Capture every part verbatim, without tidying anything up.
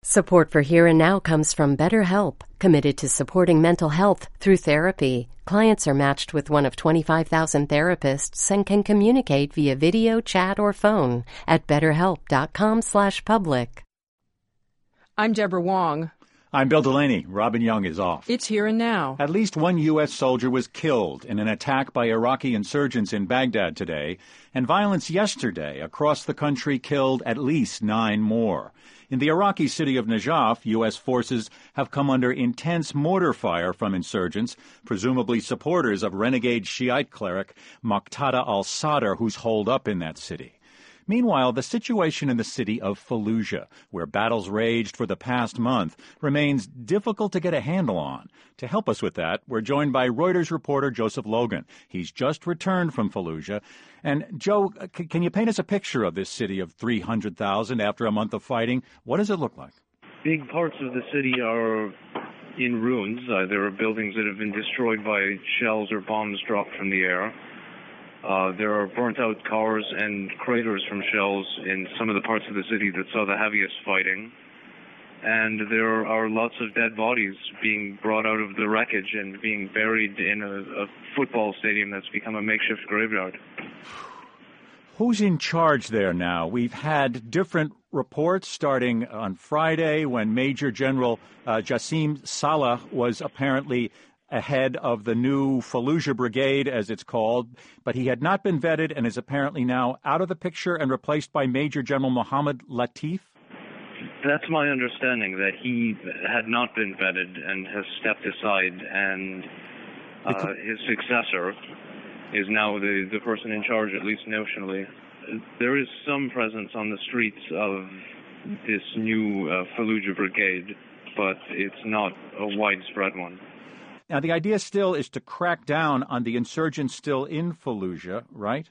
Support for Here and Now comes from BetterHelp, committed to supporting mental health through therapy. Clients are matched with one of twenty-five thousand therapists and can communicate via video, chat, or phone at betterhelp.com slash public. I'm Deborah Wong. I'm Bill Delaney. Robin Young is off. It's Here and Now. At least one U S soldier was killed in an attack by Iraqi insurgents in Baghdad today, and violence yesterday across the country killed at least nine more. In the Iraqi city of Najaf, U S forces have come under intense mortar fire from insurgents, presumably supporters of renegade Shiite cleric Muqtada al-Sadr, who's holed up in that city. Meanwhile, the situation in the city of Fallujah, where battles raged for the past month, remains difficult to get a handle on. To help us with that, we're joined by Reuters reporter Joseph Logan. He's just returned from Fallujah. And, Joe, c- can you paint us a picture of this city of three hundred thousand after a month of fighting? What does it look like? Big parts of the city are in ruins. Uh, there are buildings that have been destroyed by shells or bombs dropped from the air. Uh, there are burnt-out cars and craters from shells in some of the parts of the city that saw the heaviest fighting. And there are lots of dead bodies being brought out of the wreckage and being buried in a, a football stadium that's become a makeshift graveyard. Who's in charge there now? We've had different reports starting on Friday when Major General uh, Jassim Salah was apparently ahead of the new Fallujah Brigade, as it's called, but he had not been vetted and is apparently now out of the picture and replaced by Major General Mohammed Latif? That's my understanding, that he had not been vetted and has stepped aside, and uh, his successor is now the, the person in charge, at least notionally. There is some presence on the streets of this new uh, Fallujah Brigade, but it's not a widespread one. Now, the idea still is to crack down on the insurgents still in Fallujah, right?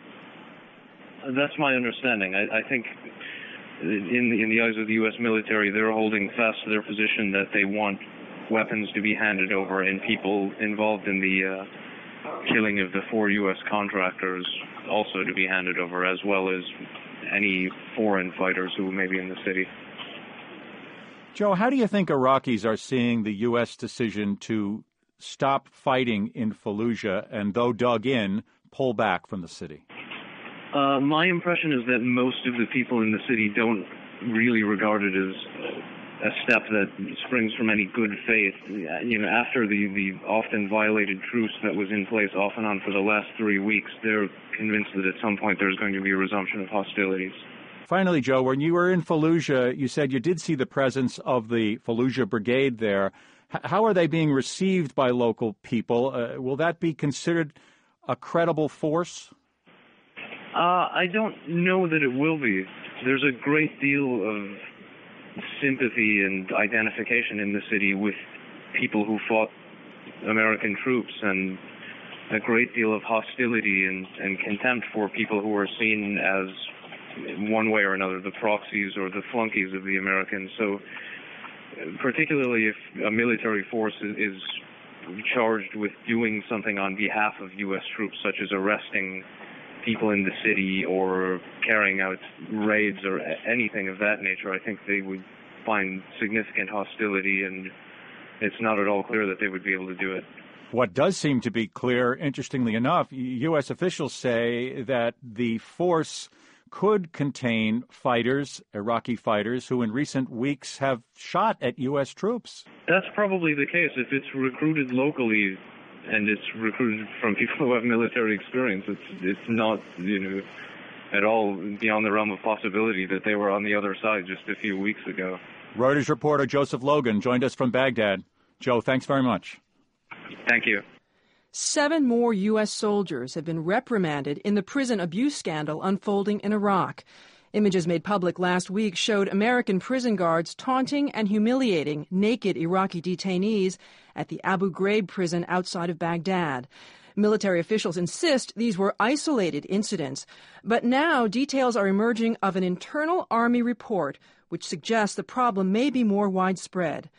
That's my understanding. I, I think in the, in the eyes of the U S military, they're holding fast to their position that they want weapons to be handed over and people involved in the uh, killing of the four U S contractors also to be handed over, as well as any foreign fighters who may be in the city. Joe, how do you think Iraqis are seeing the U S decision to stop fighting in Fallujah and, though dug in, pull back from the city? Uh, my impression is that most of the people in the city don't really regard it as a step that springs from any good faith. You know, after the, the often violated truce that was in place off and on for the last three weeks, they're convinced that at some point there's going to be a resumption of hostilities. Finally, Joe, when you were in Fallujah, you said you did see the presence of the Fallujah Brigade there. H- how are they being received by local people? Uh, will that be considered a credible force? Uh, I don't know that it will be. There's a great deal of sympathy and identification in the city with people who fought American troops, and a great deal of hostility and, and contempt for people who are seen as, one way or another, the proxies or the flunkies of the Americans. So particularly if a military force is, is charged with doing something on behalf of U S troops, such as arresting people in the city or carrying out raids or anything of that nature, I think they would find significant hostility, and it's not at all clear that they would be able to do it. What does seem to be clear, interestingly enough, U S officials say that the force could contain fighters, Iraqi fighters, who in recent weeks have shot at U S troops. That's probably the case. If it's recruited locally and it's recruited from people who have military experience, it's it's not, you know, at all beyond the realm of possibility that they were on the other side just a few weeks ago. Reuters reporter Joseph Logan joined us from Baghdad. Joe, thanks very much. Thank you. Seven more U S soldiers have been reprimanded in the prison abuse scandal unfolding in Iraq. Images made public last week showed American prison guards taunting and humiliating naked Iraqi detainees at the Abu Ghraib prison outside of Baghdad. Military officials insist these were isolated incidents, but now details are emerging of an internal army report which suggests the problem may be more widespread.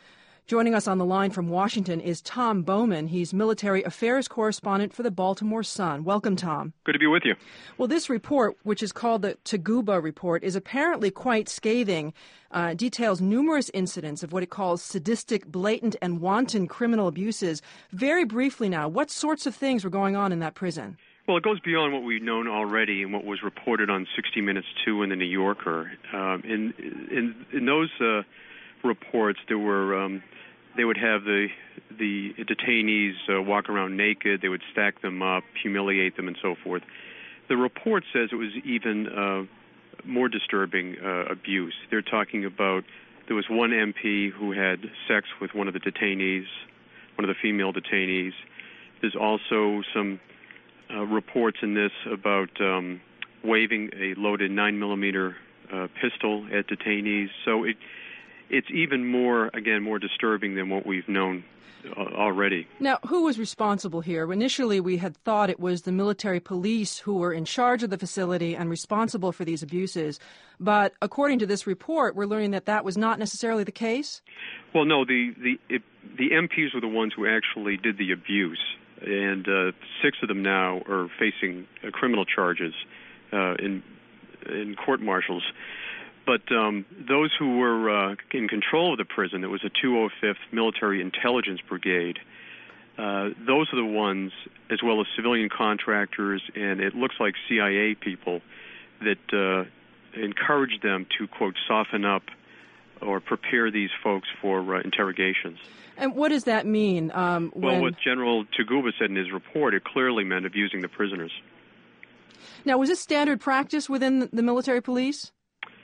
Joining us on the line from Washington is Tom Bowman. He's military affairs correspondent for the Baltimore Sun. Welcome, Tom. Good to be with you. Well, this report, which is called the Taguba Report, is apparently quite scathing. Uh, details numerous incidents of what it calls sadistic, blatant, and wanton criminal abuses. Very briefly now, what sorts of things were going on in that prison? Well, it goes beyond what we've known already and what was reported on sixty minutes two in the New Yorker. Um, in, in in those uh, reports, there were um, they would have the the detainees uh, walk around naked. They would stack them up, humiliate them, and so forth. The report says it was even uh, more disturbing uh, abuse. They're talking about there was one M P who had sex with one of the detainees, one of the female detainees. There's also some uh, reports in this about um, waving a loaded nine millimeter uh, pistol at detainees. So it it's even more, again, more disturbing than what we've known uh, already. Now, who was responsible here? Initially, we had thought it was the military police who were in charge of the facility and responsible for these abuses. But according to this report, we're learning that that was not necessarily the case? Well, no, the the it, the M Ps were the ones who actually did the abuse. And uh, six of them now are facing uh, criminal charges uh, in in court martials. But um, those who were uh, in control of the prison, it was a two oh fifth Military Intelligence Brigade. Uh, those are the ones, as well as civilian contractors, and it looks like C I A people, that uh, encouraged them to, quote, soften up or prepare these folks for uh, interrogations. And what does that mean? Um, when... Well, what General Taguba said in his report, it clearly meant abusing the prisoners. Now, was this standard practice within the military police?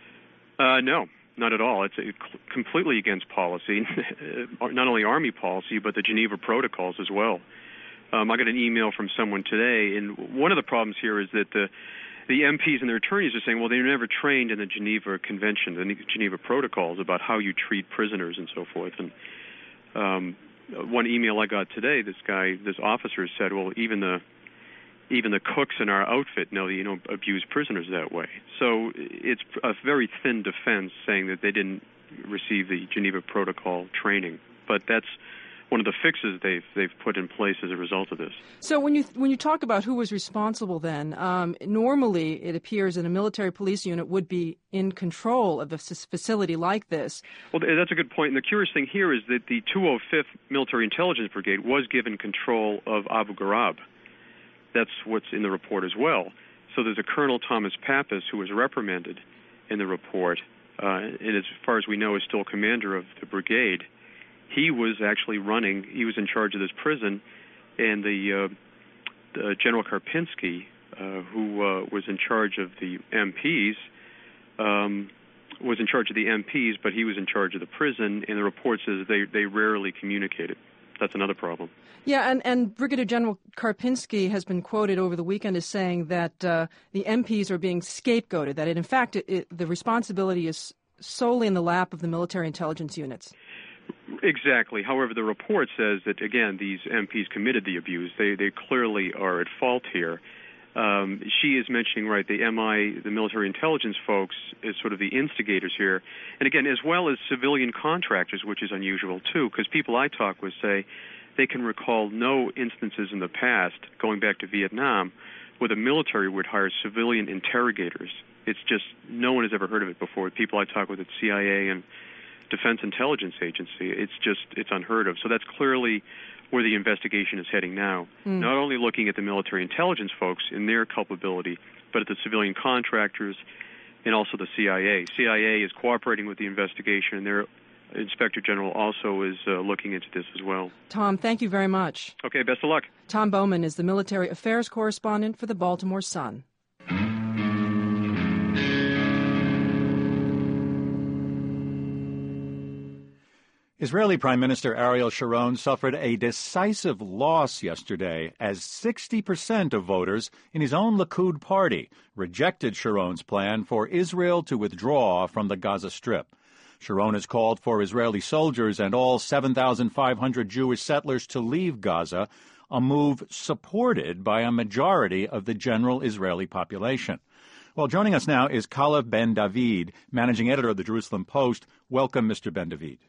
Uh, no, not at all. It's uh, completely against policy, not only Army policy, but the Geneva Protocols as well. Um, I got an email from someone today, and one of the problems here is that the the M Ps and their attorneys are saying, well, they were never trained in the Geneva Convention, the Geneva Protocols, about how you treat prisoners and so forth. And um, one email I got today, this guy, this officer said, well, even the even the cooks in our outfit know that you don't abuse prisoners that way. So it's a very thin defense saying that they didn't receive the Geneva Protocol training. But that's one of the fixes they've they've put in place as a result of this. So when you when you talk about who was responsible then, um, normally it appears that a military police unit would be in control of a facility like this. Well, that's a good point. And the curious thing here is that the two oh fifth Military Intelligence Brigade was given control of Abu Ghraib. That's what's in the report as well. So there's a Colonel Thomas Pappas who was reprimanded in the report, uh, and as far as we know is still commander of the brigade. He was actually running, he was in charge of this prison, and the, uh, the General Karpinski, uh, who uh, was in charge of the M Ps, um, was in charge of the M Ps, but he was in charge of the prison, and the report says they, they rarely communicated. That's another problem. Yeah, and, and Brigadier General Karpinski has been quoted over the weekend as saying that uh, the M Ps are being scapegoated, that it, in fact it, it, the responsibility is solely in the lap of the military intelligence units. Exactly. However, the report says that, again, these M Ps committed the abuse. They they clearly are at fault here. Um, she is mentioning, right, the M I, the military intelligence folks, is sort of the instigators here. And again, as well as civilian contractors, which is unusual, too, because people I talk with say they can recall no instances in the past, going back to Vietnam, where the military would hire civilian interrogators. It's just, no one has ever heard of it before. People I talk with at C I A and Defense Intelligence Agency, it's just, it's unheard of. So that's clearly where the investigation is heading now. Mm. Not only looking at the military intelligence folks and their culpability, but at the civilian contractors and also the C I A. C I A is cooperating with the investigation, and their Inspector General also is uh, looking into this as well. Tom, thank you very much. Okay, best of luck. Tom Bowman is the military affairs correspondent for the Baltimore Sun. Israeli Prime Minister Ariel Sharon suffered a decisive loss yesterday as sixty percent of voters in his own Likud party rejected Sharon's plan for Israel to withdraw from the Gaza Strip. Sharon has called for Israeli soldiers and all seven thousand five hundred Jewish settlers to leave Gaza, a move supported by a majority of the general Israeli population. Well, joining us now is Kalev Ben David, managing editor of the Jerusalem Post. Welcome, Mister Ben David.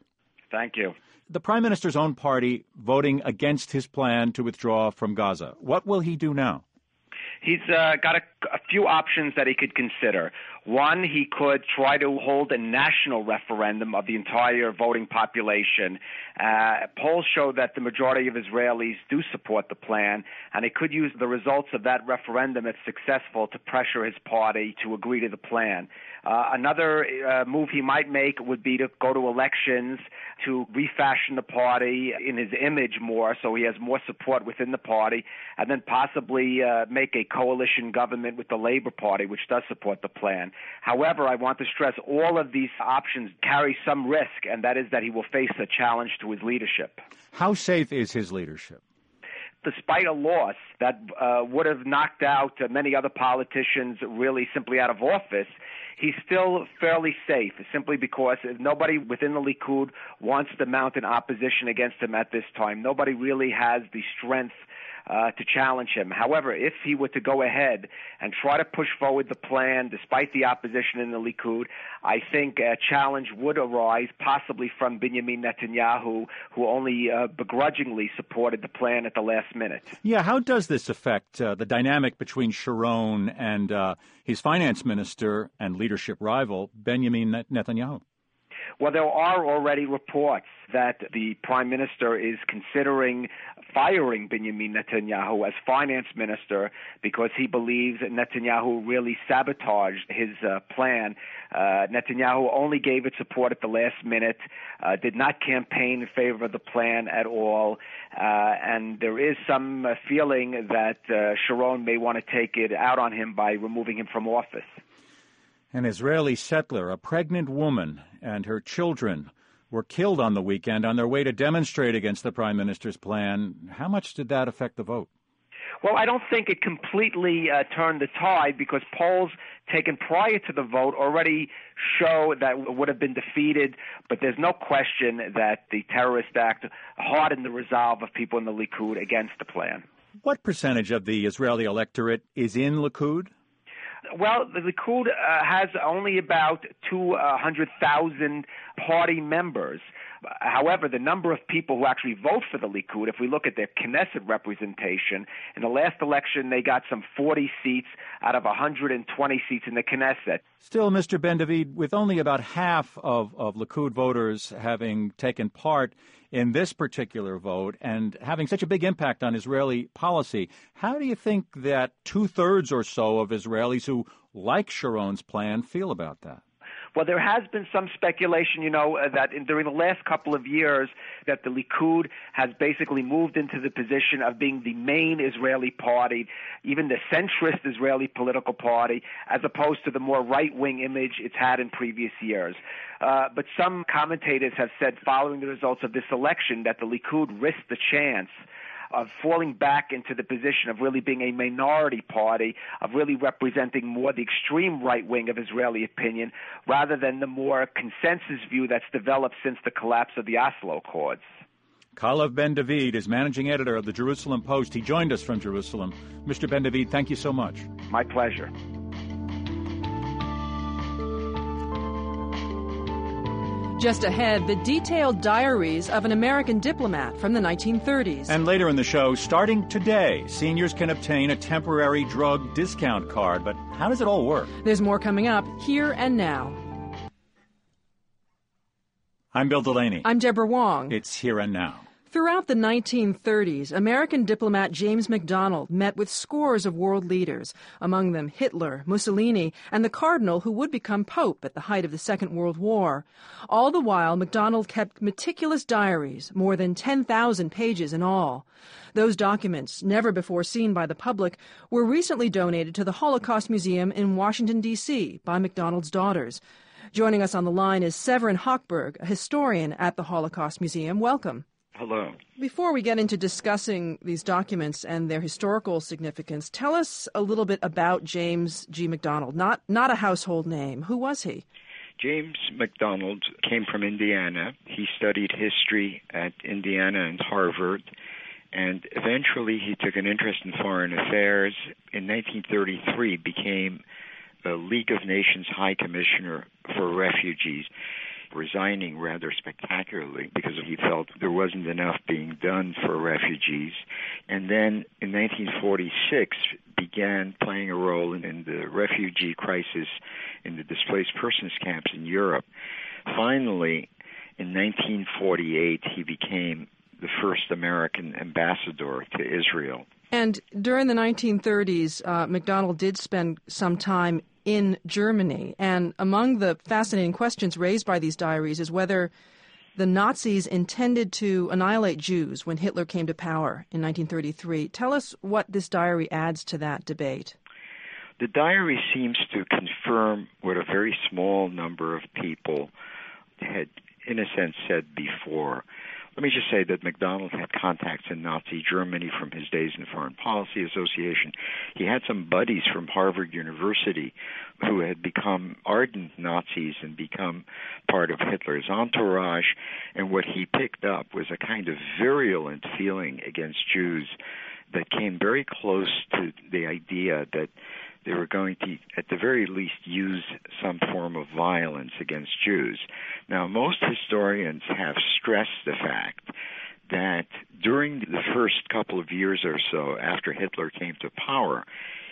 Thank you. The Prime Minister's own party voting against his plan to withdraw from Gaza. What will he do now? He's uh, got a, a few options that he could consider. One, he could try to hold a national referendum of the entire voting population. Uh, polls show that the majority of Israelis do support the plan, and he could use the results of that referendum, if successful, to pressure his party to agree to the plan. Uh, another uh, move he might make would be to go to elections to refashion the party in his image more, so he has more support within the party, and then possibly uh, make a coalition government with the Labor Party, which does support the plan. However, I want to stress all of these options carry some risk, and that is that he will face a challenge to his leadership. How safe is his leadership? Despite a loss that uh, would have knocked out uh, many other politicians really simply out of office, he's still fairly safe, simply because nobody within the Likud wants to mount an opposition against him at this time. Nobody really has the strength Uh, to challenge him. However, if he were to go ahead and try to push forward the plan despite the opposition in the Likud, I think a challenge would arise possibly from Benjamin Netanyahu, who only uh, begrudgingly supported the plan at the last minute. Yeah, how does this affect uh, the dynamic between Sharon and uh, his finance minister and leadership rival, Benjamin Netanyahu? Well, there are already reports that the Prime Minister is considering firing Benjamin Netanyahu as finance minister because he believes that Netanyahu really sabotaged his uh, plan. Uh, Netanyahu only gave it support at the last minute, uh, did not campaign in favor of the plan at all, uh, and there is some uh, feeling that uh, Sharon may want to take it out on him by removing him from office. An Israeli settler, a pregnant woman, and her children were killed on the weekend on their way to demonstrate against the Prime Minister's plan. How much did that affect the vote? Well, I don't think it completely uh, turned the tide because polls taken prior to the vote already show that it would have been defeated, but there's no question that the terrorist act hardened the resolve of people in the Likud against the plan. What percentage of the Israeli electorate is in Likud? Well, the Likud uh, has only about two hundred thousand party members. However, the number of people who actually vote for the Likud, if we look at their Knesset representation, in the last election they got some forty seats out of one hundred twenty seats in the Knesset. Still, Mister Ben-David, with only about half of, of Likud voters having taken part in this particular vote and having such a big impact on Israeli policy, how do you think that two-thirds or so of Israelis who like Sharon's plan feel about that? Well, there has been some speculation, you know, uh, that in, during the last couple of years that the Likud has basically moved into the position of being the main Israeli party, even the centrist Israeli political party, as opposed to the more right-wing image it's had in previous years. Uh, but some commentators have said following the results of this election that the Likud risked the chance of falling back into the position of really being a minority party, of really representing more the extreme right wing of Israeli opinion, rather than the more consensus view that's developed since the collapse of the Oslo Accords. Kalev Ben-David is managing editor of the Jerusalem Post. He joined us from Jerusalem. Mister Ben-David, thank you so much. My pleasure. Just ahead, the detailed diaries of an American diplomat from the nineteen thirties. And later in the show, starting today, seniors can obtain a temporary drug discount card. But how does it all work? There's more coming up here and now. I'm Bill Delaney. I'm Deborah Wong. It's Here and Now. Throughout the nineteen thirties, American diplomat James MacDonald met with scores of world leaders, among them Hitler, Mussolini, and the cardinal who would become pope at the height of the Second World War. All the while, MacDonald kept meticulous diaries, more than ten thousand pages in all. Those documents, never before seen by the public, were recently donated to the Holocaust Museum in Washington, D C by MacDonald's daughters. Joining us on the line is Severin Hochberg, a historian at the Holocaust Museum. Welcome. Hello. Before we get into discussing these documents and their historical significance, tell us a little bit about James G. MacDonald. Not not a household name. Who was he? James MacDonald came from Indiana. He studied history at Indiana and Harvard, and eventually he took an interest in foreign affairs. In nineteen thirty-three, became the League of Nations High Commissioner for Refugees. resigning rather spectacularly because he felt there wasn't enough being done for refugees. And then in nineteen forty-six began playing a role in, in the refugee crisis in the displaced persons camps in Europe. Finally, in nineteen forty-eight, he became the first American ambassador to Israel. And during the nineteen thirties, uh, MacDonald did spend some time in Germany. And among the fascinating questions raised by these diaries is whether the Nazis intended to annihilate Jews when Hitler came to power in nineteen thirty-three. Tell us what this diary adds to that debate. The diary seems to confirm what a very small number of people had, in a sense, said before. Let me just say that MacDonald had contacts in Nazi Germany from his days in the Foreign Policy Association. He had some buddies from Harvard University who had become ardent Nazis and become part of Hitler's entourage. And what he picked up was a kind of virulent feeling against Jews that came very close to the idea that they were going to, at the very least, use some form of violence against Jews. Now, most historians have stressed the fact that during the first couple of years or so after Hitler came to power,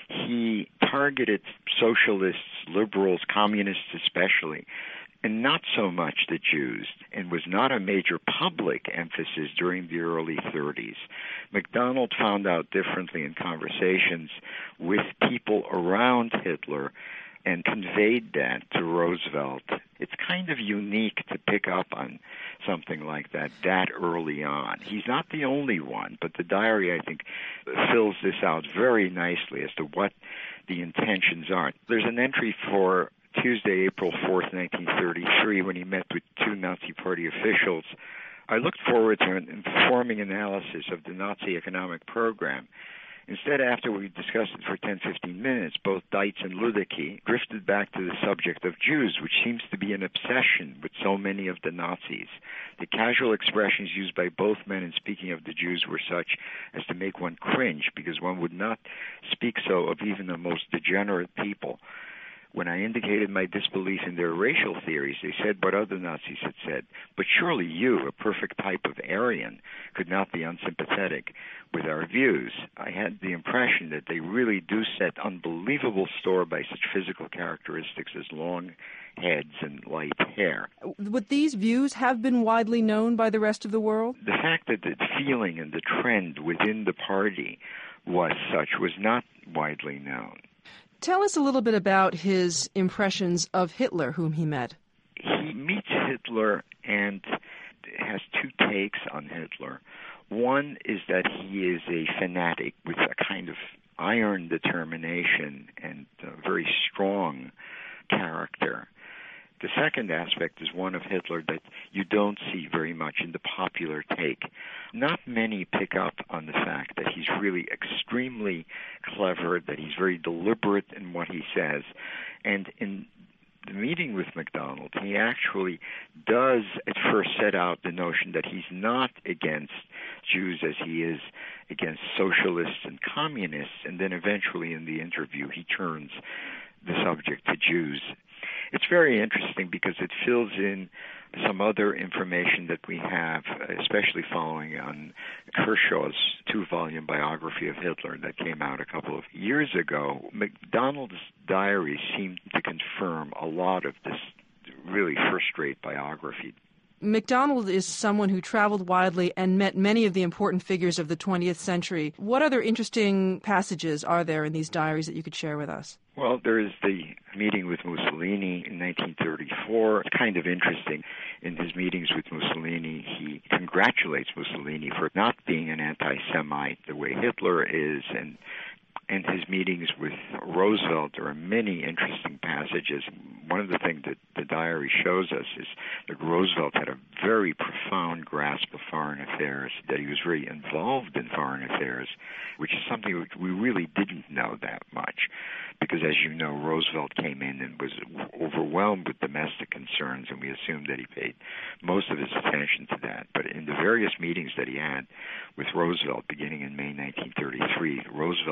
he targeted socialists, liberals, communists especially, and not so much the Jews, and was not a major public emphasis during the early thirties. MacDonald found out differently in conversations with people around Hitler and conveyed that to Roosevelt. It's kind of unique to pick up on something like that that early on. He's not the only one, but the diary, I think, fills this out very nicely as to what the intentions are. There's an entry for Tuesday, April fourth, nineteen thirty-three, when he met with two Nazi Party officials. I looked forward to an informing analysis of the Nazi economic program. Instead, after we discussed it for ten, fifteen minutes, both Deitz and Luedecke drifted back to the subject of Jews, which seems to be an obsession with so many of the Nazis. The casual expressions used by both men in speaking of the Jews were such as to make one cringe, because one would not speak so of even the most degenerate people. When I indicated my disbelief in their racial theories, they said what other Nazis had said. But surely you, a perfect type of Aryan, could not be unsympathetic with our views. I had the impression that they really do set unbelievable store by such physical characteristics as long heads and light hair. Would these views have been widely known by the rest of the world? The fact that the feeling and the trend within the party was such was not widely known. Tell us a little bit about his impressions of Hitler, whom he met. He meets Hitler and has two takes on Hitler. One is that he is a fanatic with a kind of iron determination and a very strong character. The second aspect is one of Hitler that you don't see very much in the popular take. Not many pick up on the fact that he's really extremely clever, that he's very deliberate in what he says. And in the meeting with MacDonald, he actually does at first set out the notion that he's not against Jews as he is against socialists and communists, and then eventually in the interview he turns the subject to Jews. It's very interesting because it fills in some other information that we have, especially following on Kershaw's two-volume biography of Hitler that came out a couple of years ago. MacDonald's diary seemed to confirm a lot of this really first-rate biography. MacDonald is someone who traveled widely and met many of the important figures of the twentieth century. What other interesting passages are there in these diaries that you could share with us? Well, there is the meeting with Mussolini in nineteen thirty-four. It's kind of interesting. In his meetings with Mussolini, he congratulates Mussolini for not being an anti-Semite the way Hitler is, and in his meetings with Roosevelt, there are many interesting passages. One of the things that the diary shows us is that Roosevelt had a very profound grasp of foreign affairs, that he was very involved in foreign affairs, which is something which we really didn't know that much. Because, as you know, Roosevelt came in and was overwhelmed with domestic concerns, and we assumed that he paid most of his attention to that. But in the various meetings that he had with Roosevelt, beginning in May nineteen thirty-three, Roosevelt comes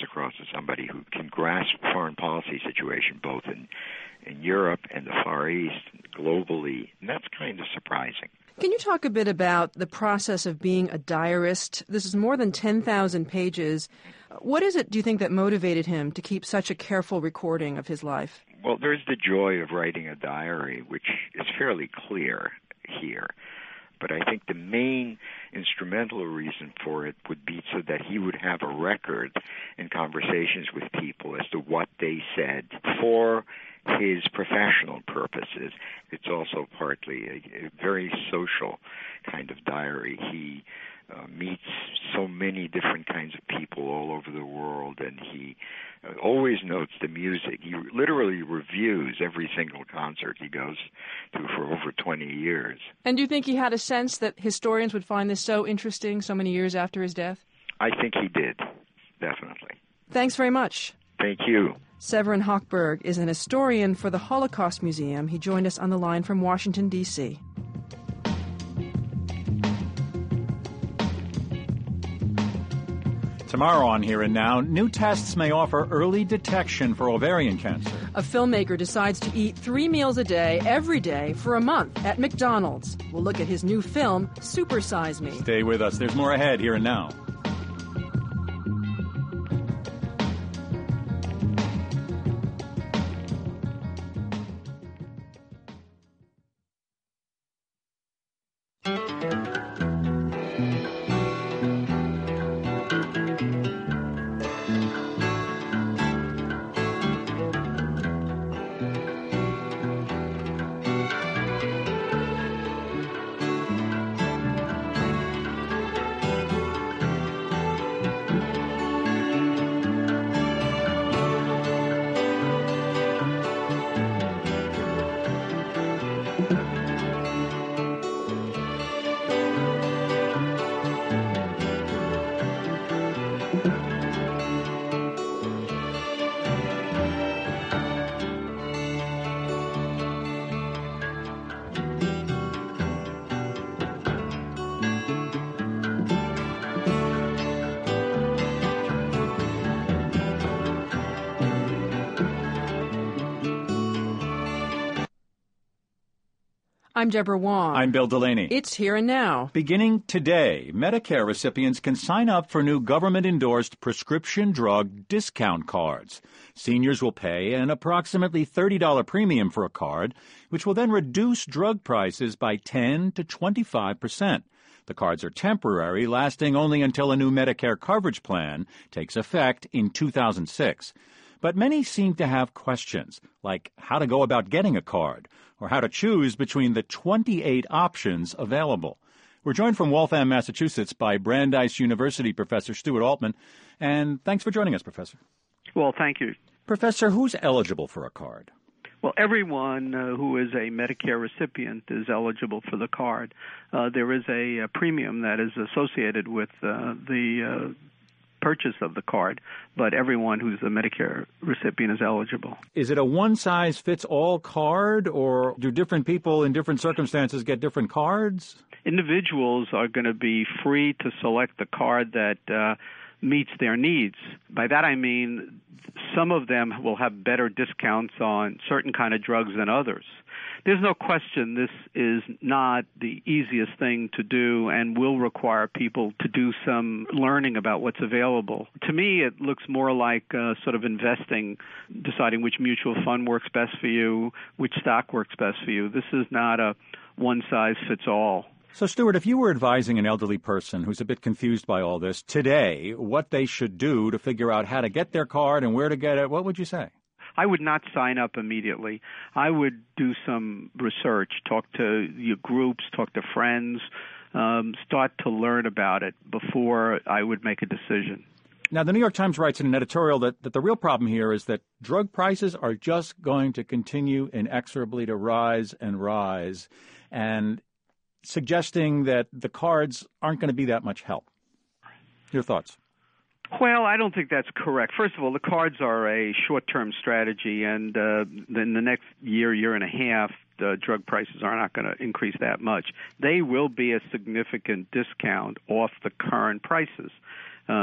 across as somebody who can grasp foreign policy situation both in, in Europe and the Far East, globally, and that's kind of surprising. Can you talk a bit about the process of being a diarist? This is more than ten thousand pages. What is it, do you think, that motivated him to keep such a careful recording of his life? Well, there's the joy of writing a diary, which is fairly clear here. But I think the main instrumental reason for it would be so that he would have a record in conversations with people as to what they said for his professional purposes. It's also partly a, a very social kind of diary. He uh, meets so many different kinds of people all over the world, and he uh, always notes the music. He literally reviews every single concert he goes to for over twenty years. And do you think he had a sense that historians would find this so interesting so many years after his death? I think he did, definitely. Thanks very much. Thank you. Severin Hochberg is an historian for the Holocaust Museum. He joined us on the line from Washington, D C Tomorrow on Here and Now, new tests may offer early detection for ovarian cancer. A filmmaker decides to eat three meals a day, every day, for a month at McDonald's. We'll look at his new film, Super Size Me. Stay with us. There's more ahead, Here and Now. I'm Deborah Wong. I'm Bill Delaney. It's Here and Now. Beginning today, Medicare recipients can sign up for new government-endorsed prescription drug discount cards. Seniors will pay an approximately thirty dollars premium for a card, which will then reduce drug prices by ten to twenty-five percent. The cards are temporary, lasting only until a new Medicare coverage plan takes effect in two thousand six. But many seem to have questions, like how to go about getting a card, or how to choose between the twenty-eight options available. We're joined from Waltham, Massachusetts, by Brandeis University Professor Stuart Altman, and thanks for joining us, Professor. Well, thank you. Professor, who's eligible for a card? Well, everyone uh, who is a Medicare recipient is eligible for the card. Uh, there is a, a premium that is associated with uh, the uh, purchase of the card, but everyone who's a Medicare recipient is eligible. Is it a one-size-fits-all card, or do different people in different circumstances get different cards? Individuals are going to be free to select the card that uh, meets their needs. By that I mean some of them will have better discounts on certain kind of drugs than others. There's no question this is not the easiest thing to do and will require people to do some learning about what's available. To me, it looks more like uh, sort of investing, deciding which mutual fund works best for you, which stock works best for you. This is not a one-size-fits-all. So, Stuart, if you were advising an elderly person who's a bit confused by all this today, what they should do to figure out how to get their card and where to get it, what would you say? I would not sign up immediately. I would do some research, talk to your groups, talk to friends, um, start to learn about it before I would make a decision. Now, the New York Times writes in an editorial that, that the real problem here is that drug prices are just going to continue inexorably to rise and rise, and suggesting that the cards aren't going to be that much help. Your thoughts? Well, I don't think that's correct. First of all, the cards are a short-term strategy, and uh, in the next year, year and a half, the drug prices are not going to increase that much. They will be a significant discount off the current prices. Uh,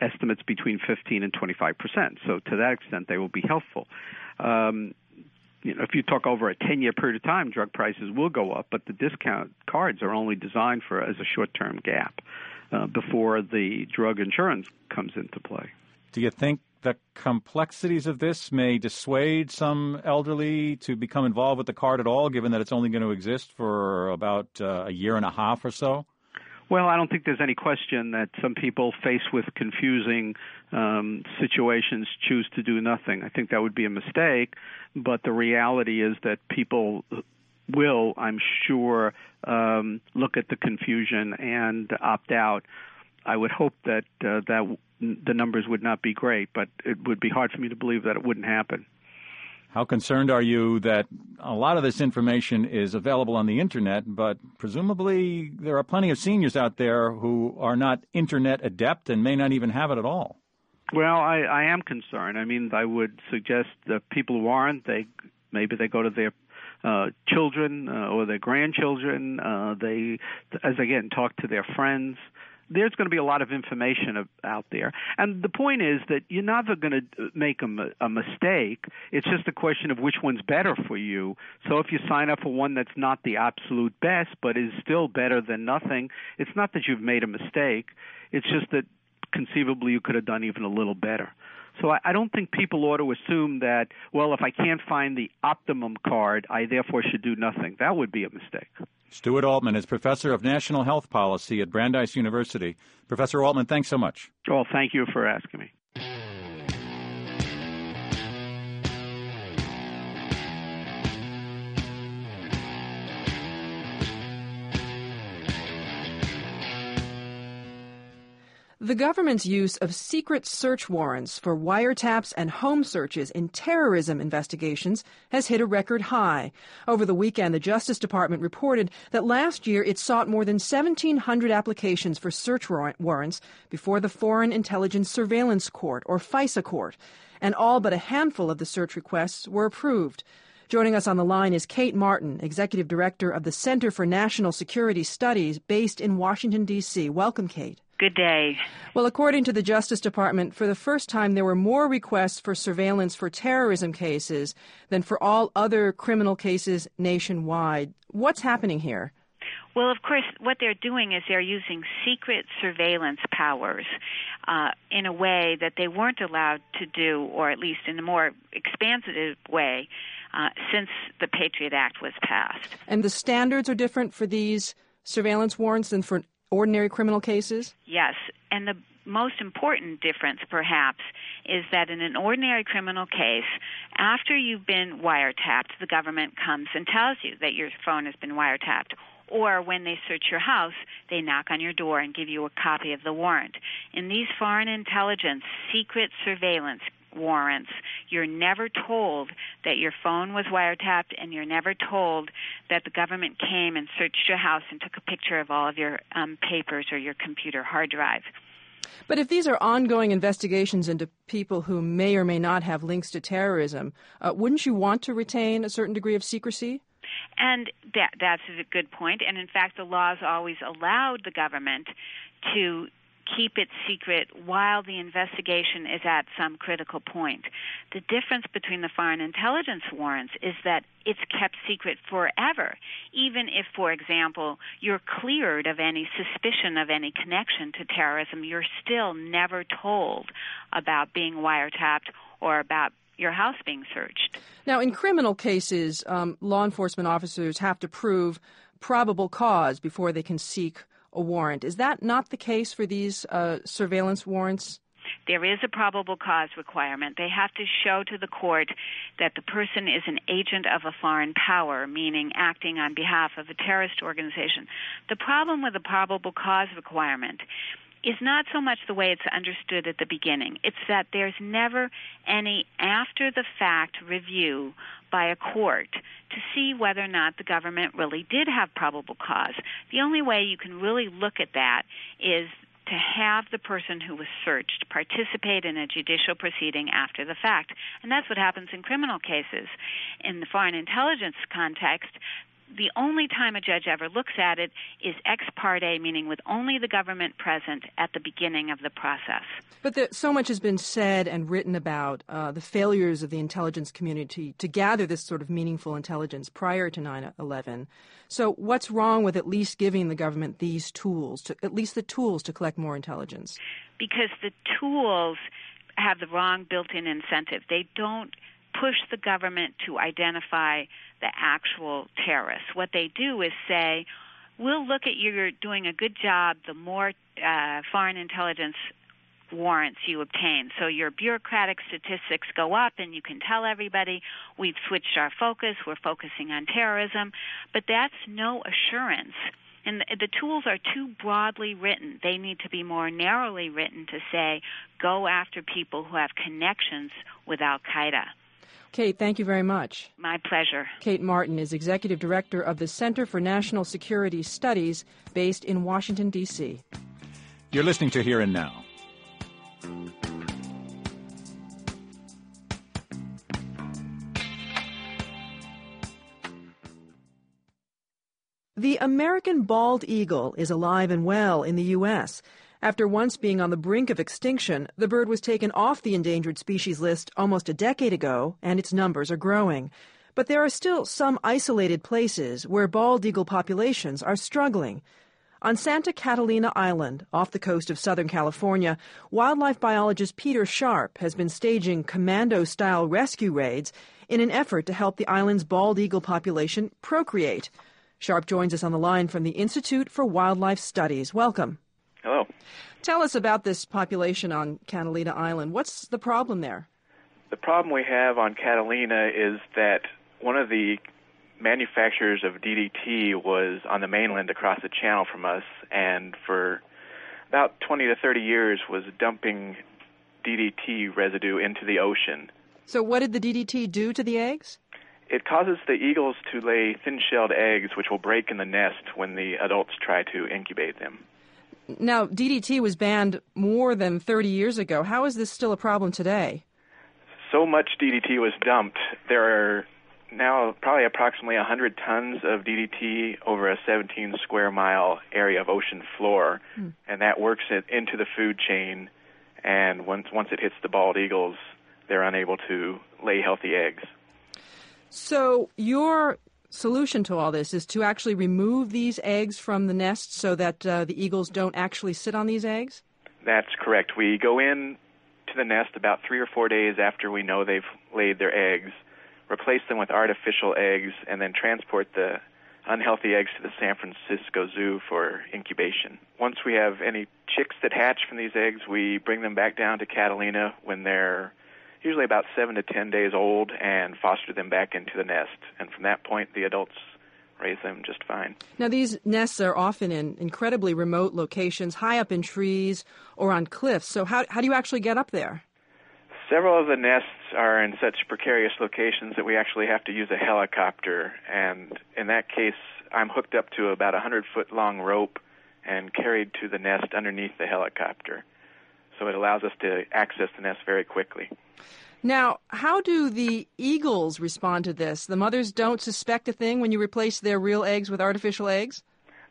estimates between fifteen and twenty-five percent. So to that extent, they will be helpful. Um, you know, if you talk over a ten-year period of time, drug prices will go up, but the discount cards are only designed for as a short-term gap uh, before the drug insurance comes into play. Do you think the complexities of this may dissuade some elderly to become involved with the card at all, given that it's only going to exist for about uh, a year and a half or so? Well, I don't think there's any question that some people faced with confusing um, situations choose to do nothing. I think that would be a mistake, but the reality is that people will, I'm sure, um, look at the confusion and opt out. I would hope that uh, that the numbers would not be great, but it would be hard for me to believe that it wouldn't happen. How concerned are you that a lot of this information is available on the Internet, but presumably there are plenty of seniors out there who are not Internet adept and may not even have it at all? Well, I, I am concerned. I mean, I would suggest that people who aren't, they maybe they go to their uh, children uh, or their grandchildren. Uh, they, as again, talk to their friends. There's going to be a lot of information out there. And the point is that you're never going to make a, a mistake. It's just a question of which one's better for you. So if you sign up for one that's not the absolute best but is still better than nothing, it's not that you've made a mistake. It's just that conceivably you could have done even a little better. So I, I don't think people ought to assume that, well, if I can't find the optimum card, I therefore should do nothing. That would be a mistake. Stuart Altman is Professor of National Health Policy at Brandeis University. Professor Altman, thanks so much. Well, thank you for asking me. The government's use of secret search warrants for wiretaps and home searches in terrorism investigations has hit a record high. Over the weekend, the Justice Department reported that last year it sought more than seventeen hundred applications for search warrants before the Foreign Intelligence Surveillance Court, or FISA court, and all but a handful of the search requests were approved. Joining us on the line is Kate Martin, Executive Director of the Center for National Security Studies based in Washington, D C Welcome, Kate. Good day. Well, according to the Justice Department, for the first time there were more requests for surveillance for terrorism cases than for all other criminal cases nationwide. What's happening here? Well, of course, what they're doing is they're using secret surveillance powers uh, in a way that they weren't allowed to do, or at least in a more expansive way, uh, since the Patriot Act was passed. And the standards are different for these surveillance warrants than for ordinary criminal cases? Yes, and the most important difference, perhaps, is that in an ordinary criminal case, after you've been wiretapped, the government comes and tells you that your phone has been wiretapped. Or when they search your house, they knock on your door and give you a copy of the warrant. In these foreign intelligence secret surveillance warrants, you're never told that your phone was wiretapped, and you're never told that the government came and searched your house and took a picture of all of your um, papers or your computer hard drive. But if these are ongoing investigations into people who may or may not have links to terrorism, uh, wouldn't you want to retain a certain degree of secrecy? And that, that's a good point. And in fact, the laws always allowed the government to keep it secret while the investigation is at some critical point. The difference between the foreign intelligence warrants is that it's kept secret forever. Even if, for example, you're cleared of any suspicion of any connection to terrorism, you're still never told about being wiretapped or about your house being searched. Now, in criminal cases, um, law enforcement officers have to prove probable cause before they can seek a warrant. Is that not the case for these uh, surveillance warrants? There is a probable cause requirement. They have to show to the court that the person is an agent of a foreign power, meaning acting on behalf of a terrorist organization. The problem with the probable cause requirement is not so much the way it's understood at the beginning. It's that there's never any after-the-fact review by a court to see whether or not the government really did have probable cause. The only way you can really look at that is to have the person who was searched participate in a judicial proceeding after the fact. And that's what happens in criminal cases. In the foreign intelligence context, the only time a judge ever looks at it is ex parte, meaning with only the government present at the beginning of the process. But the, so much has been said and written about uh, the failures of the intelligence community to gather this sort of meaningful intelligence prior to nine eleven. So what's wrong with at least giving the government these tools, to, at least the tools to collect more intelligence? Because the tools have the wrong built-in incentive. They don't push the government to identify the actual terrorists. What they do is say, we'll look at you, you're doing a good job the more uh, foreign intelligence warrants you obtain. So your bureaucratic statistics go up and you can tell everybody we've switched our focus, we're focusing on terrorism, but that's no assurance. And the, the tools are too broadly written. They need to be more narrowly written to say, go after people who have connections with al-Qaeda. Kate, thank you very much. My pleasure. Kate Martin is Executive Director of the Center for National Security Studies based in Washington, D C You're listening to Here and Now. The American bald eagle is alive and well in the U S After once being on the brink of extinction, the bird was taken off the endangered species list almost a decade ago, and its numbers are growing. But there are still some isolated places where bald eagle populations are struggling. On Santa Catalina Island, off the coast of Southern California, wildlife biologist Peter Sharp has been staging commando-style rescue raids in an effort to help the island's bald eagle population procreate. Sharp joins us on the line from the Institute for Wildlife Studies. Welcome. Hello. Tell us about this population on Catalina Island. What's the problem there? The problem we have on Catalina is that one of the manufacturers of D D T was on the mainland across the channel from us, and for about twenty to thirty years was dumping D D T residue into the ocean. So what did the D D T do to the eggs? It causes the eagles to lay thin-shelled eggs, which will break in the nest when the adults try to incubate them. Now, D D T was banned more than thirty years ago. How is this still a problem today? So much D D T was dumped. There are now probably approximately one hundred tons of D D T over a seventeen square mile area of ocean floor, hmm. and that works it into the food chain, and once once it hits the bald eagles, they're unable to lay healthy eggs. So your solution to all this is to actually remove these eggs from the nest so that uh, the eagles don't actually sit on these eggs? That's correct. We go in to the nest about three or four days after we know they've laid their eggs, replace them with artificial eggs, and then transport the unhealthy eggs to the San Francisco Zoo for incubation. Once we have any chicks that hatch from these eggs, we bring them back down to Catalina when they're usually about seven to ten days old and foster them back into the nest. And from that point, the adults raise them just fine. Now, these nests are often in incredibly remote locations, high up in trees or on cliffs. So how, how do you actually get up there? Several of the nests are in such precarious locations that we actually have to use a helicopter. And in that case, I'm hooked up to about a hundred-foot-long rope and carried to the nest underneath the helicopter. So it allows us to access the nest very quickly. Now, how do the eagles respond to this? The mothers don't suspect a thing when you replace their real eggs with artificial eggs?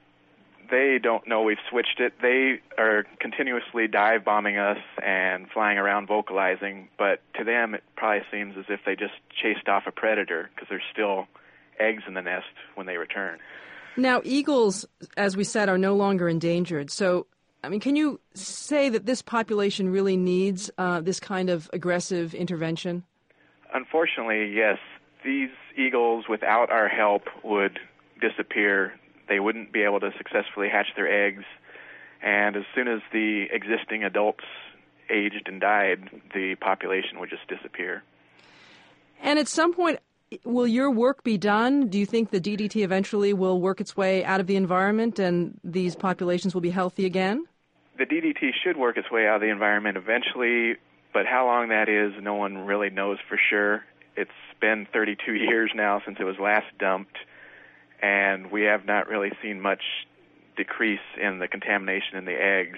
They don't know we've switched it. They are continuously dive bombing us and flying around vocalizing, but to them it probably seems as if they just chased off a predator because there's still eggs in the nest when they return. Now, eagles, as we said, are no longer endangered. So, I mean, can you say that this population really needs uh, this kind of aggressive intervention? Unfortunately, yes. These eagles, without our help, would disappear. They wouldn't be able to successfully hatch their eggs. And as soon as the existing adults aged and died, the population would just disappear. And at some point, will your work be done? Do you think the D D T eventually will work its way out of the environment and these populations will be healthy again? The D D T should work its way out of the environment eventually, but how long that is, no one really knows for sure. It's been thirty-two years now since it was last dumped, and we have not really seen much decrease in the contamination in the eggs.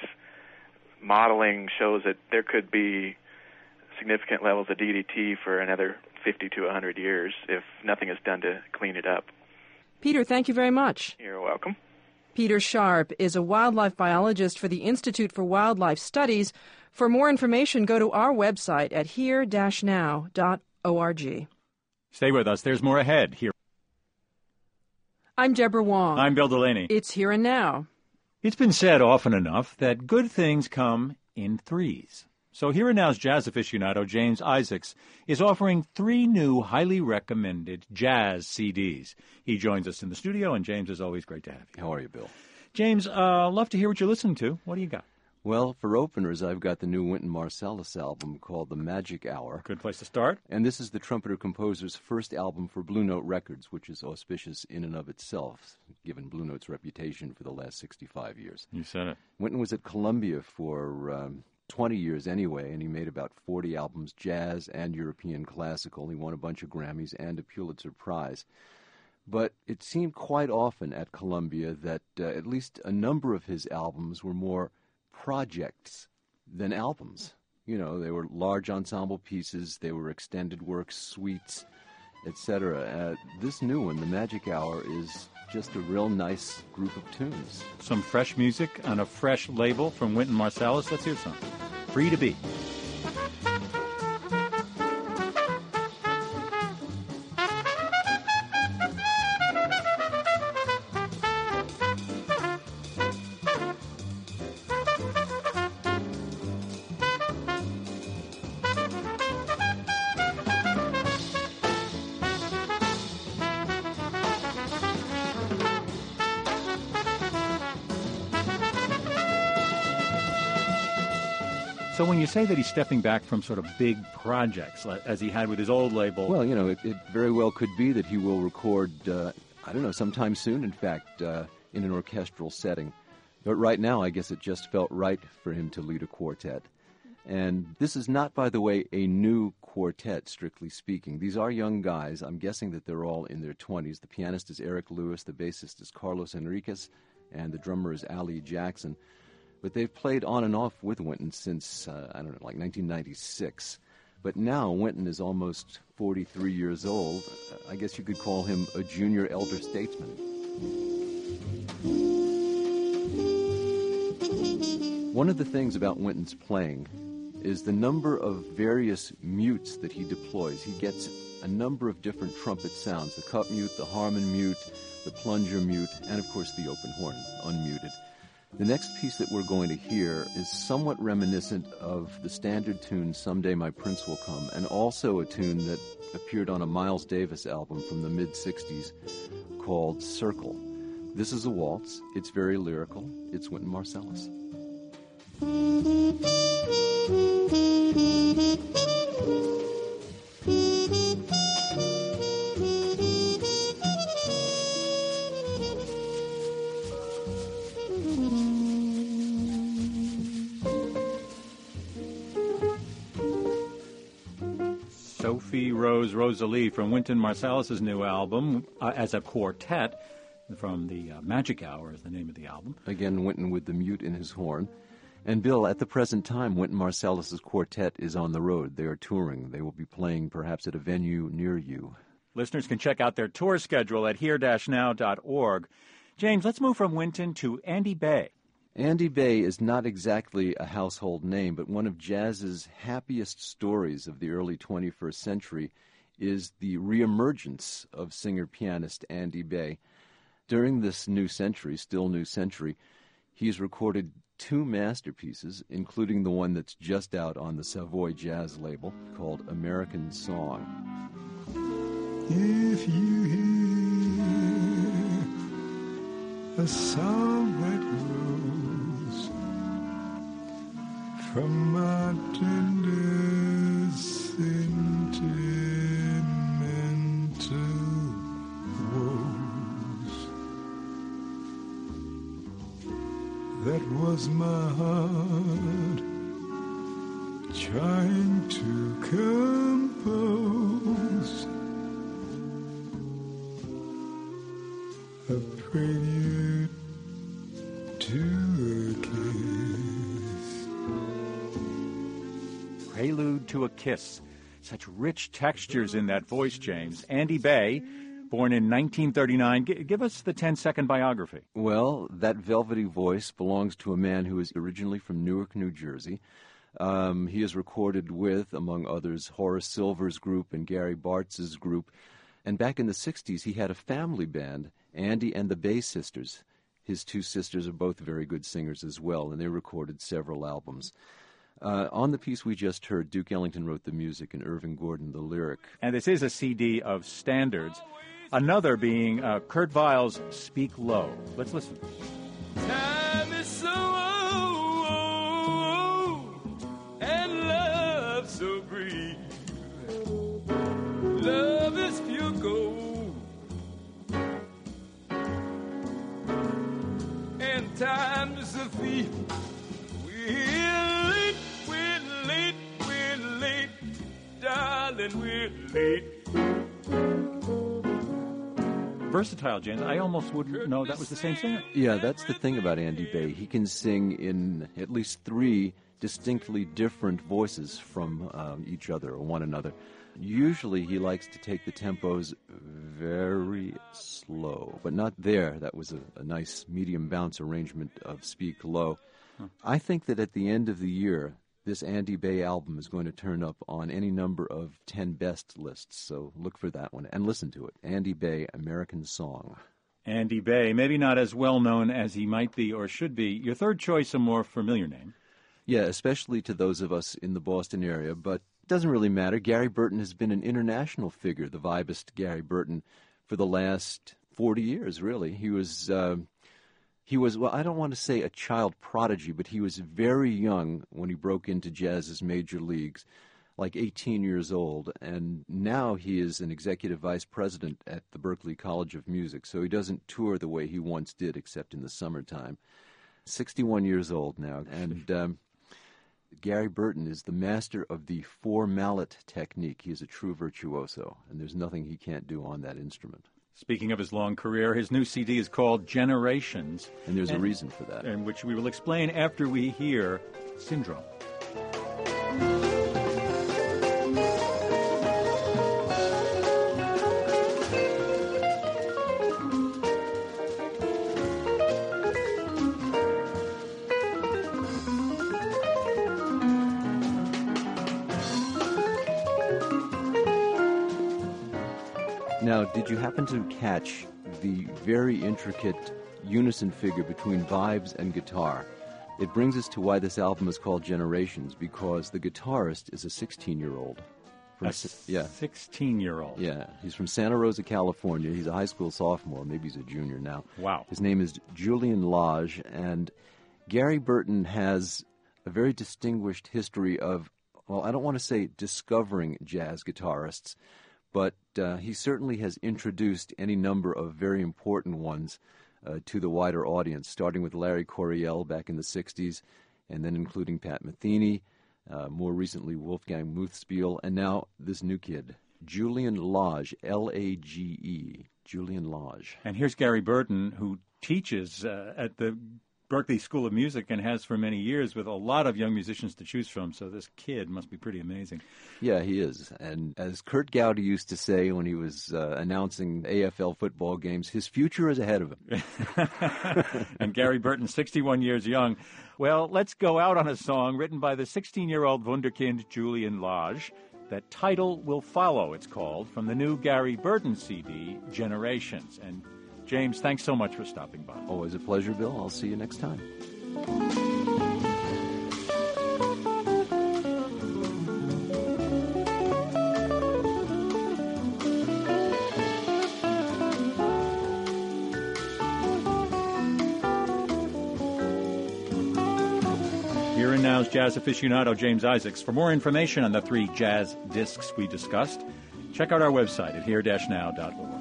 Modeling shows that there could be significant levels of D D T for another fifty to one hundred years if nothing is done to clean it up. Peter, thank you very much. You're welcome. Peter Sharp is a wildlife biologist for the Institute for Wildlife Studies. For more information, go to our website at here dash now dot org. Stay with us. There's more ahead here. I'm Deborah Wong. I'm Bill Delaney. It's Here and Now. It's been said often enough that good things come in threes. So Here and Now's jazz aficionado James Isaacs is offering three new highly recommended jazz C Ds. He joins us in the studio, and James, is always great to have you. How are you, Bill? James, uh, love to hear what you're listening to. What do you got? Well, for openers, I've got the new Wynton Marsalis album called The Magic Hour. Good place to start. And this is the trumpeter-composer's first album for Blue Note Records, which is auspicious in and of itself, given Blue Note's reputation for the last sixty-five years. You said it. Wynton was at Columbia for um, twenty years anyway, and he made about forty albums, jazz and European classical. He won a bunch of Grammys and a Pulitzer Prize. But it seemed quite often at Columbia that uh, at least a number of his albums were more projects than albums. You know, they were large ensemble pieces, they were extended works, suites, et cetera. Uh, this new one, The Magic Hour, is just a real nice group of tunes. Some fresh music on a fresh label from Wynton Marsalis. Let's hear some. Free to Be. So when you say that he's stepping back from sort of big projects, as he had with his old label... Well, you know, it, it very well could be that he will record, uh, I don't know, sometime soon, in fact, uh, in an orchestral setting. But right now, I guess it just felt right for him to lead a quartet. And this is not, by the way, a new quartet, strictly speaking. These are young guys. I'm guessing that they're all in their twenties. The pianist is Eric Lewis, the bassist is Carlos Enriquez, and the drummer is Ali Jackson. But they've played on and off with Wynton since, uh, I don't know, like nineteen ninety-six. But now Wynton is almost forty-three years old. I guess you could call him a junior elder statesman. One of the things about Wynton's playing is the number of various mutes that he deploys. He gets a number of different trumpet sounds, the cup mute, the harmon mute, the plunger mute, and of course the open horn, unmuted. The next piece that we're going to hear is somewhat reminiscent of the standard tune Someday My Prince Will Come, and also a tune that appeared on a Miles Davis album from the mid-sixties called Circle. This is a waltz. It's very lyrical. It's Wynton Marsalis. Sophie Rose Rosalie from Wynton Marsalis' new album uh, as a quartet from the uh, Magic Hour is the name of the album. Again, Wynton with the mute in his horn. And Bill, at the present time, Wynton Marsalis' quartet is on the road. They are touring. They will be playing perhaps at a venue near you. Listeners can check out their tour schedule at here dash now dot org. James, let's move from Wynton to Andy Bey. Andy Bey is not exactly a household name, but one of jazz's happiest stories of the early twenty-first century is the reemergence of singer-pianist Andy Bey. During this new century, still new century, he's recorded two masterpieces, including the one that's just out on the Savoy Jazz label called American Song. If you hear a song that grows from my tender sentimental woes, that was my heart trying to compose a prelude to a kiss. Prelude to a Kiss. Such rich textures in that voice, James. Andy Bey, born in nineteen thirty-nine. G- give us the ten-second biography. Well, that velvety voice belongs to a man who is originally from Newark, New Jersey. Um, he is recorded with, among others, Horace Silver's group and Gary Bartz's group. And back in the sixties, he had a family band, Andy and the Bay Sisters. His two sisters are both very good singers as well, and they recorded several albums. Uh, on the piece we just heard, Duke Ellington wrote the music and Irving Gordon the lyric. And this is a C D of standards. Another being uh, Kurt Weill's Speak Low. Let's listen. Time is so old and love so brief. Love is pure gold and time is a thief. We're late, we're late, we're late, darling, we're late. Versatile, James. I almost wouldn't know that was the same singer. Yeah, that's the thing about Andy Bay. He can sing in at least three distinctly different voices from um, each other or one another. Usually he likes to take the tempos very slow, but not there. That was a, a nice medium bounce arrangement of Speak Low. Huh. I think that at the end of the year, this Andy Bay album is going to turn up on any number of ten best lists, so look for that one and listen to it. Andy Bay, American Song. Andy Bay, maybe not as well known as he might be or should be. Your third choice, a more familiar name. Yeah, especially to those of us in the Boston area, but it doesn't really matter. Gary Burton has been an international figure, the vibist Gary Burton, for the last forty years, really. He was... Uh, He was, well, I don't want to say a child prodigy, but he was very young when he broke into jazz's major leagues, like eighteen years old, and now he is an executive vice president at the Berklee College of Music, so he doesn't tour the way he once did, except in the summertime. sixty-one years old now, and um, Gary Burton is the master of the four-mallet technique. He is a true virtuoso, and there's nothing he can't do on that instrument. Speaking of his long career, his new C D is called Generations. And there's and, a reason for that. And which we will explain after we hear Syndrome. Now, did you happen to catch the very intricate unison figure between vibes and guitar? It brings us to why this album is called Generations, because the guitarist is a sixteen-year-old. From, a yeah. sixteen-year-old. Yeah. He's from Santa Rosa, California. He's a high school sophomore. Maybe he's a junior now. Wow. His name is Julian Lage, and Gary Burton has a very distinguished history of, well, I don't want to say discovering jazz guitarists, but uh, he certainly has introduced any number of very important ones uh, to the wider audience, starting with Larry Coryell back in the sixties, and then including Pat Metheny, uh, more recently Wolfgang Muthspiel, and now this new kid, Julian Lage, L A G E, Julian Lage. And here's Gary Burton, who teaches uh, at the Berklee School of Music and has for many years, with a lot of young musicians to choose from, so this kid must be pretty amazing. Yeah, he is. And as Kurt Gowdy used to say when he was uh, announcing A F L football games, his future is ahead of him. And Gary Burton, sixty-one years young. Well, let's go out on a song written by the sixteen-year-old wunderkind Julian Lage. That title will follow, it's called, from the new Gary Burton C D, Generations. And James, thanks so much for stopping by. Always a pleasure, Bill. I'll see you next time. Here and now's jazz aficionado James Isaacs. For more information on the three jazz discs we discussed, check out our website at here dash now dot org.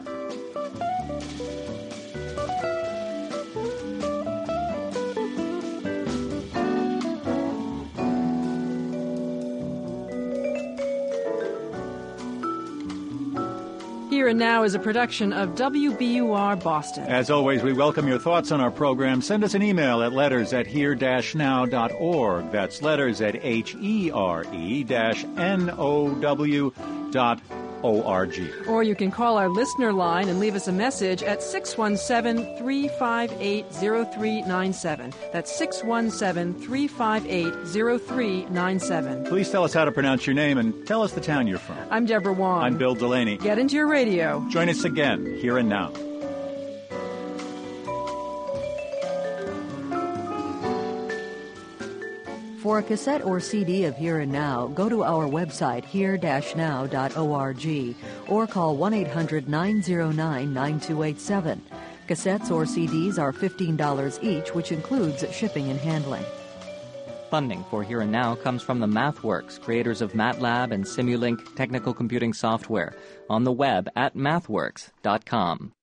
Here and Now is a production of W B U R Boston. As always, we welcome your thoughts on our program. Send us an email at letters at here dash now dot org. That's letters at H E R E dash N O W dot org. Or you can call our listener line and leave us a message at six one seven, three five eight, zero three nine seven. That's six one seven, three five eight, zero three nine seven. Please tell us how to pronounce your name and tell us the town you're from. I'm Deborah Wong. I'm Bill Delaney. Get into your radio. Join us again, here and now. For a cassette or C D of Here and Now, go to our website here dash now dot org or call one eight hundred, nine oh nine, nine two eight seven. Cassettes or C Ds are fifteen dollars each, which includes shipping and handling. Funding for Here and Now comes from the MathWorks, creators of MATLAB and Simulink technical computing software, on the web at mathworks dot com.